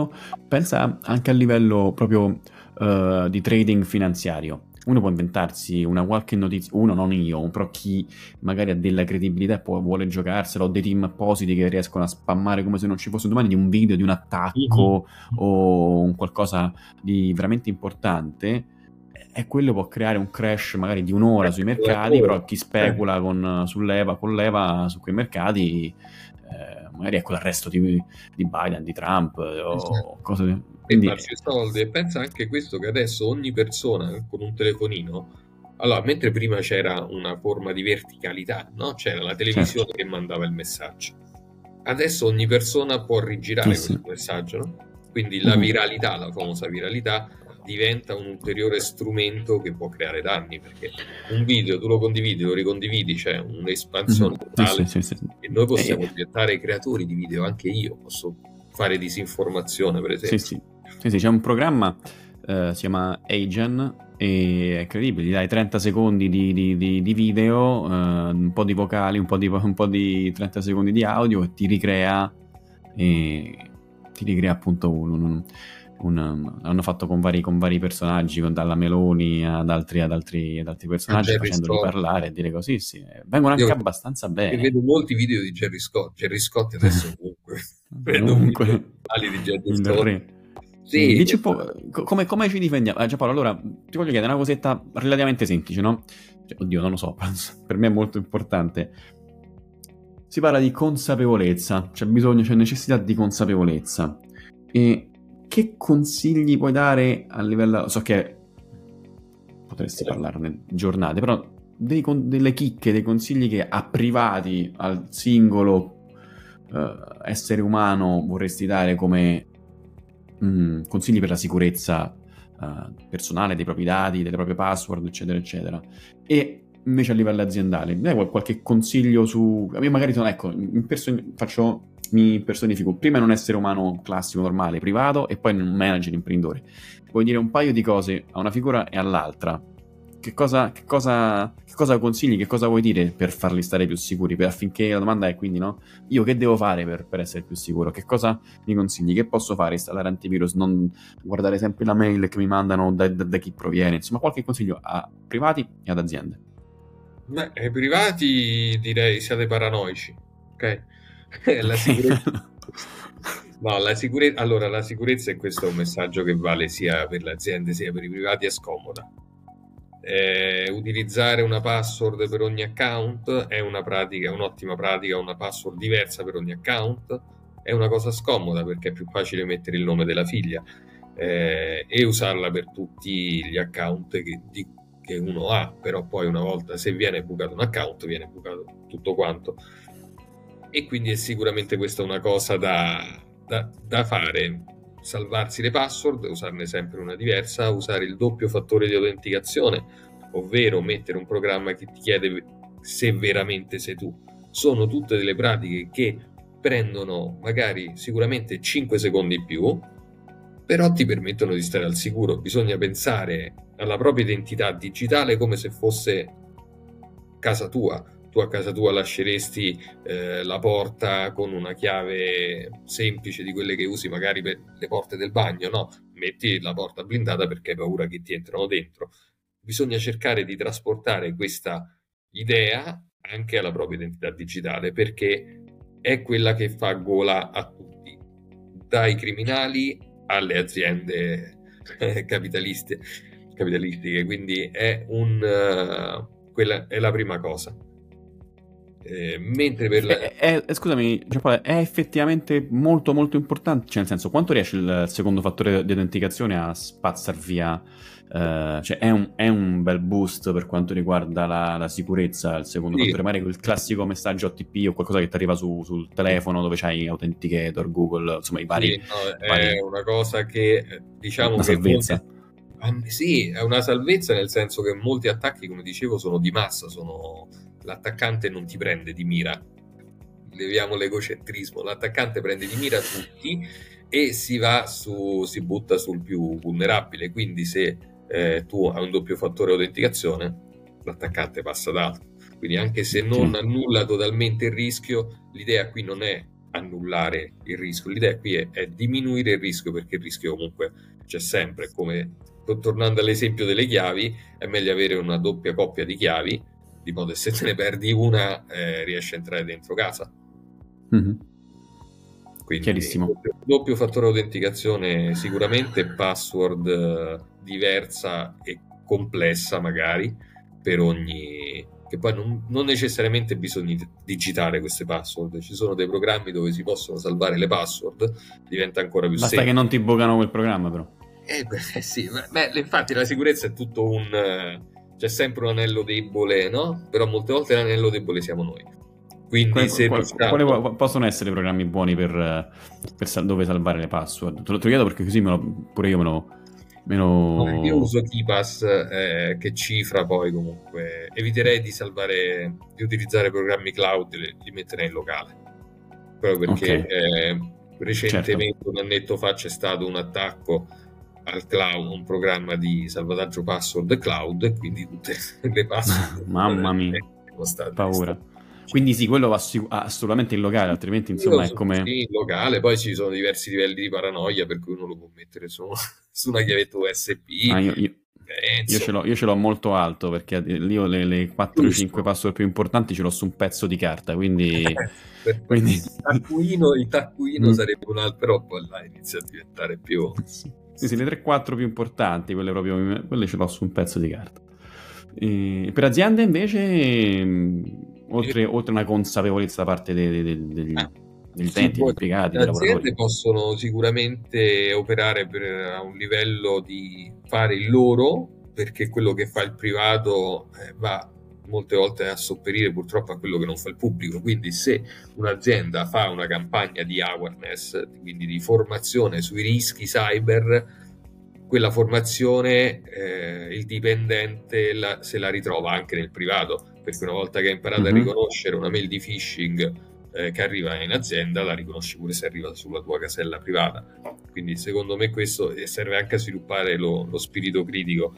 a livello proprio di trading finanziario. Uno può inventarsi una qualche notizia, uno non io, però chi magari ha della credibilità e vuole giocarsela, o dei team appositi che riescono a spammare come se non ci fosse domani di un video, di un attacco o un qualcosa di veramente importante, e quello può creare un crash magari di un'ora sui mercati, però chi specula con leva su quei mercati magari ecco l'arresto di Biden, di Trump o cose. E Quindi farsi soldi. E pensa anche questo, che adesso ogni persona con un telefonino, allora, mentre prima c'era una forma di verticalità, no? C'era la televisione che mandava il messaggio, adesso ogni persona può rigirare questo messaggio, no? Quindi la viralità, la famosa viralità, diventa un ulteriore strumento che può creare danni, perché un video tu lo condividi, lo ricondividi, c'è un'espansione totale e noi possiamo diventare creatori di video. Anche io posso fare disinformazione, per esempio. Sì, c'è un programma, si chiama Agen, e è incredibile, gli dai 30 secondi di video, un po' di vocali, un po' di 30 secondi di audio, e ti ricrea appunto hanno fatto con vari personaggi, dalla Meloni ad altri personaggi, facendoli parlare e dire così, sì. Vengono anche abbastanza bene. E vedo molti video di Gerry Scott adesso ovunque. Prendo video di Gerry Scott. Sì, dici un po' come ci difendiamo. Giampaolo, allora ti voglio chiedere una cosetta relativamente semplice, no? Oddio, non lo so, per me è molto importante. Si parla di consapevolezza, c'è necessità di consapevolezza. E che consigli puoi dare a livello... So che potresti parlarne giornate, però delle chicche, dei consigli che a privati, al singolo essere umano vorresti dare come consigli per la sicurezza personale dei propri dati, delle proprie password, eccetera, eccetera. E invece a livello aziendale, mi dai qualche consiglio su... Io magari sono, ecco, mi personifico prima in un essere umano classico, normale, privato, e poi in un manager imprenditore. Puoi dire un paio di cose a una figura e all'altra. Che cosa consigli, che cosa vuoi dire per farli stare più sicuri, affinché la domanda è quindi, no? Io che devo fare per essere più sicuro? Che cosa mi consigli? Che posso fare? Installare antivirus? Non guardare sempre la mail che mi mandano da chi proviene? Insomma, qualche consiglio a privati e ad aziende. Beh, ai privati direi siate paranoici, ok? La sicurezza... No, allora, la sicurezza, e questo è un messaggio che vale sia per le aziende sia per i privati, è scomoda. Utilizzare una password per ogni account è un'ottima pratica, una password diversa per ogni account è una cosa scomoda, perché è più facile mettere il nome della figlia e usarla per tutti gli account che che uno ha, però poi una volta, se viene bucato un account, viene bucato tutto quanto. E quindi è sicuramente questa una cosa da fare: salvarsi le password, usarne sempre una diversa, usare il doppio fattore di autenticazione, ovvero mettere un programma che ti chiede se veramente sei tu. Sono tutte delle pratiche che prendono magari sicuramente 5 secondi in più, però ti permettono di stare al sicuro. Bisogna pensare alla propria identità digitale come se fosse casa tua. Tu a casa tua lasceresti la porta con una chiave semplice di quelle che usi magari per le porte del bagno, no? Metti la porta blindata perché hai paura che ti entrano dentro. Bisogna cercare di trasportare questa idea anche alla propria identità digitale, perché è quella che fa gola a tutti, dai criminali alle aziende capitalistiche. Quindi quella è la prima cosa. Mentre per Scusami, Giampaolo, è effettivamente molto molto importante, cioè nel senso, quanto riesce il secondo fattore di autenticazione a spazzar via, cioè è un bel boost per quanto riguarda la sicurezza, il secondo Sì. fattore, magari quel classico messaggio OTP o qualcosa che ti arriva sul telefono dove c'hai Authenticator, Google, insomma i vari... Sì, no, è una cosa che diciamo una che salvezza. sì, è una salvezza, nel senso che molti attacchi, come dicevo, sono di massa, l'attaccante non ti prende di mira, leviamo l'egocentrismo, l'attaccante prende di mira tutti e si butta sul più vulnerabile. Quindi se tu hai un doppio fattore autenticazione, l'attaccante passa d'altro. Quindi anche se non annulla totalmente il rischio, l'idea qui non è annullare il rischio, l'idea qui è diminuire il rischio, perché il rischio comunque c'è sempre. Come tornando all'esempio delle chiavi, è meglio avere una doppia coppia di chiavi, di modo che se te ne perdi una riesci a entrare dentro casa. Mm-hmm. Quindi Chiarissimo. doppio fattore autenticazione sicuramente, password diversa e complessa magari per ogni, che poi non necessariamente bisogna digitare queste password, ci sono dei programmi dove si possono salvare le password, diventa ancora più Basta semplice. che non ti bucano quel programma, però. Sì, infatti la sicurezza è tutto c'è sempre un anello debole, no? Però molte volte l'anello debole siamo noi. Quindi Quali possono essere programmi buoni per dove salvare le password? Te lo chiedo perché così pure io me lo... Io uso KeePass, che cifra, poi comunque eviterei di utilizzare programmi cloud, li metterei in locale, proprio perché recentemente, certo, un annetto fa c'è stato un attacco al cloud, un programma di salvataggio password cloud, e quindi tutte le password mamma mia, paura. Quindi sì, quello va assolutamente in locale, altrimenti insomma è come... Sì, in locale. Poi ci sono diversi livelli di paranoia, per cui uno lo può mettere su una chiavetta USB. Io ce l'ho molto alto, perché io le 4-5 password più importanti ce l'ho su un pezzo di carta, quindi... quindi... Il taccuino sarebbe un altro, però poi là inizia a diventare più... Sì, le 3-4 più importanti, quelle ce l'ho su un pezzo di carta. Per aziende invece... Oltre una consapevolezza da parte degli utenti, degli impiegati, dei lavoratori. Le aziende possono sicuramente operare a un livello di fare il loro, perché quello che fa il privato va molte volte a sopperire purtroppo a quello che non fa il pubblico. Quindi se un'azienda fa una campagna di awareness, quindi di formazione sui rischi cyber, quella formazione il dipendente se la ritrova anche nel privato, perché una volta che ha imparato a riconoscere una mail di phishing che arriva in azienda, la riconosci pure se arriva sulla tua casella privata. Quindi secondo me questo serve anche a sviluppare lo spirito critico.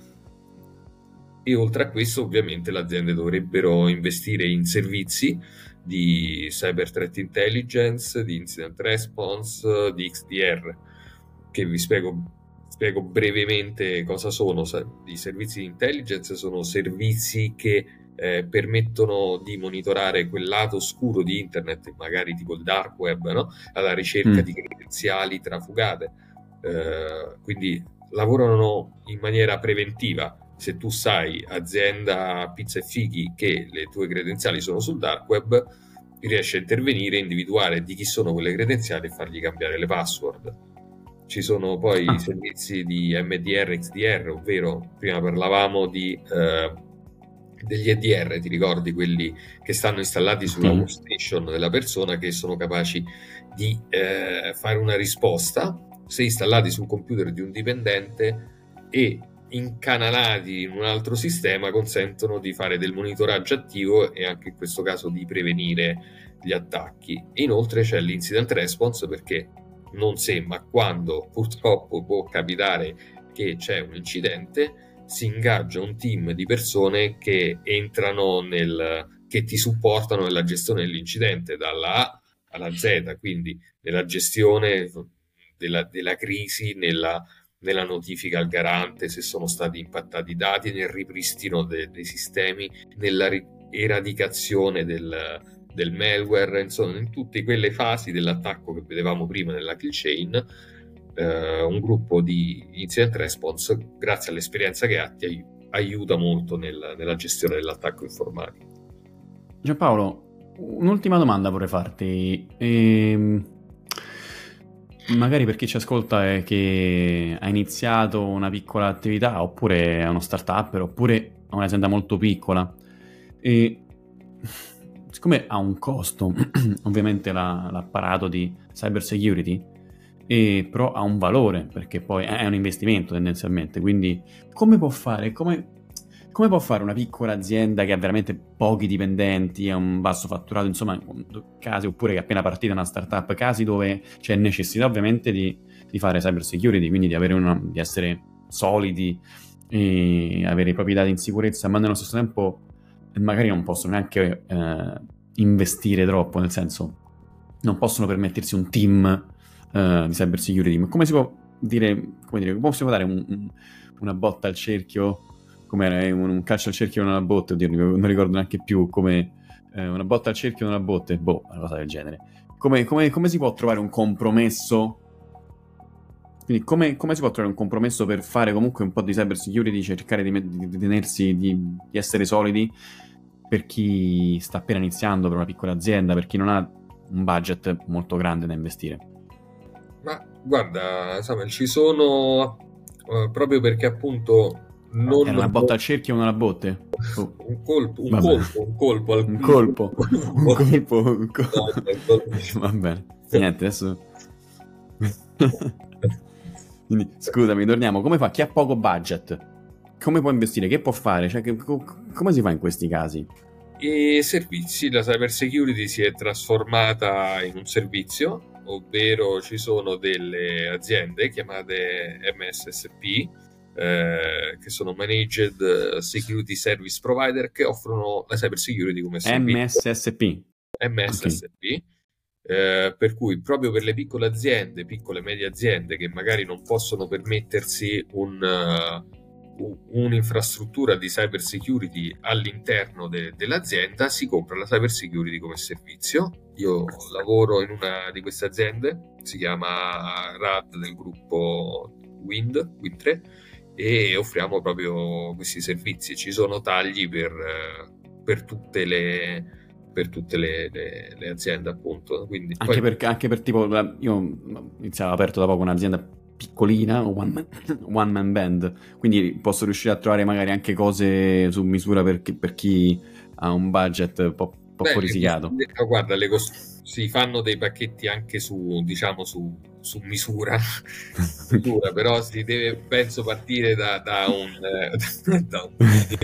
E oltre a questo, ovviamente, le aziende dovrebbero investire in servizi di cyber threat intelligence, di incident response, di XDR, che vi spiego brevemente cosa sono. I servizi di intelligence sono servizi che permettono di monitorare quel lato oscuro di internet, magari tipo il dark web, no? Alla ricerca di credenziali trafugate. Quindi lavorano in maniera preventiva. Se tu sai, azienda pizza e fighi, che le tue credenziali sono sul dark web, riesci a intervenire, individuare di chi sono quelle credenziali e fargli cambiare le password. ci sono poi i Ah, servizi di MDR, XDR, ovvero prima parlavamo degli EDR, ti ricordi, quelli che stanno installati sulla sì. workstation della persona, che sono capaci di fare una risposta se installati sul computer di un dipendente e incanalati in un altro sistema consentono di fare del monitoraggio attivo e anche in questo caso di prevenire gli attacchi. E inoltre c'è l'incident response, perché non se ma quando purtroppo può capitare che c'è un incidente, si ingaggia un team di persone che entrano che ti supportano nella gestione dell'incidente dalla A alla Z, quindi nella gestione della crisi, nella notifica al garante se sono stati impattati i dati, nel ripristino dei sistemi, nella eradicazione del malware, insomma, in tutte quelle fasi dell'attacco che vedevamo prima nella kill chain. Un gruppo di incident response, grazie all'esperienza che ha, ti aiuta molto nella gestione dell'attacco informatico. Giampaolo, un'ultima domanda vorrei farti. Magari per chi ci ascolta è che ha iniziato una piccola attività, oppure è uno start-up, oppure è un'azienda molto piccola. E siccome ha un costo, ovviamente l'apparato di cyber security, però ha un valore, perché poi è un investimento tendenzialmente. Quindi come può fare? Come può fare una piccola azienda che ha veramente pochi dipendenti, ha un basso fatturato, insomma, casi, oppure che è appena partita una startup, casi dove c'è necessità ovviamente di fare cyber security, quindi di essere solidi e avere i propri dati in sicurezza, ma nello stesso tempo magari non possono neanche investire troppo, nel senso non possono permettersi un team di cyber security. Ma come si può come si può dare una botta al cerchio? Come era un calcio al cerchio e non alla botte, oddio, non ricordo neanche più come una botta al cerchio e non alla botte, una cosa del genere. Come si può trovare un compromesso? Quindi come si può trovare un compromesso per fare comunque un po' di cyber security, cercare di tenersi, di essere solidi per chi sta appena iniziando, per una piccola azienda, per chi non ha un budget molto grande da investire? Ma guarda, Samuel, ci sono proprio perché appunto Era una botta al cerchio e non alla botte? Oh, un colpo, vabbè. un colpo al Un colpo. Un colpo. No, Va bene. Niente, adesso... Quindi, scusami, torniamo. Come fa? Chi ha poco budget? Come può investire? Che può fare? Cioè, come si fa in questi casi? E servizi, la cyber security si è trasformata in un servizio, ovvero ci sono delle aziende chiamate MSSP, che sono Managed Security Service Provider, che offrono la cyber security come servizio. MSSP. MSSP, per cui proprio per le piccole aziende, piccole e medie aziende che magari non possono permettersi un'infrastruttura di cyber security all'interno dell'azienda, si compra la cyber security come servizio. Io lavoro in una di queste aziende, si chiama RAD, del gruppo Wind 3, e offriamo proprio questi servizi. Ci sono tagli per tutte le aziende, appunto. Quindi, Anche per tipo, io iniziavo aperto da poco un'azienda piccolina, one man band, quindi posso riuscire a trovare magari anche cose su misura per chi ha un budget un po' risicato. Guarda, si fanno dei pacchetti anche diciamo, su misura, però si deve, penso, partire da un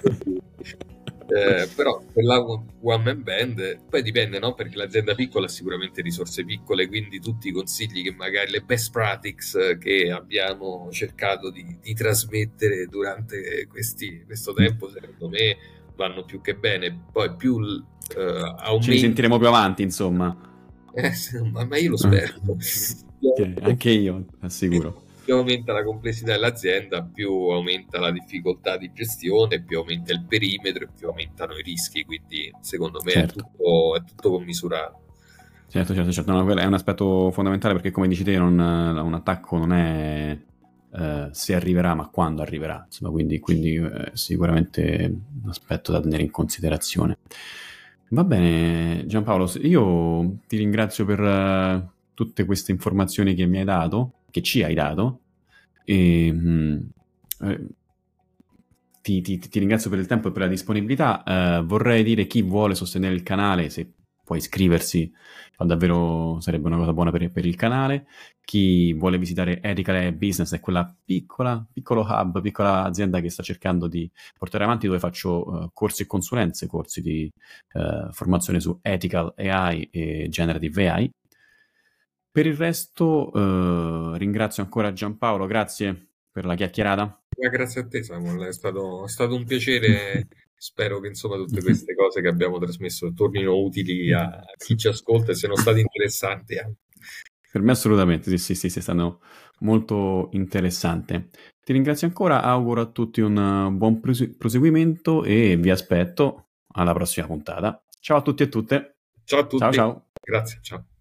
però per la one man band poi dipende, no? Perché l'azienda piccola ha sicuramente risorse piccole, quindi tutti i consigli che magari, le best practices che abbiamo cercato di trasmettere durante questo tempo, secondo me vanno più che bene. Poi più aumenta, ci risentiremo più avanti, insomma. ma io lo spero. Anche io, assicuro. Più aumenta la complessità dell'azienda, più aumenta la difficoltà di gestione, più aumenta il perimetro e più aumentano i rischi, quindi secondo me è tutto commisurato. Certo. No, è un aspetto fondamentale, perché come dici te, un attacco non è se arriverà, ma quando arriverà, insomma, quindi sicuramente un aspetto da tenere in considerazione. Va bene, Giampaolo, io ti ringrazio per tutte queste informazioni che mi hai dato. che ci hai dato. E, eh, ti ringrazio per il tempo e per la disponibilità. Vorrei dire chi vuole sostenere il canale, se può iscriversi, fa davvero sarebbe una cosa buona per il canale. Chi vuole visitare Ethical AI Business è quella piccolo hub, piccola azienda che sta cercando di portare avanti, dove faccio corsi e consulenze, corsi di formazione su Ethical AI e Generative AI. Per il resto ringrazio ancora Giampaolo, grazie per la chiacchierata. Grazie a te, Samuel, è stato un piacere. Spero che insomma tutte queste cose che abbiamo trasmesso tornino utili a chi ci ascolta e siano state interessanti anche. Per me assolutamente, sì, è stato molto interessante. Ti ringrazio ancora, auguro a tutti un buon proseguimento e vi aspetto alla prossima puntata. Ciao a tutti e tutte. Ciao a Ciao tutti, ciao. grazie, ciao.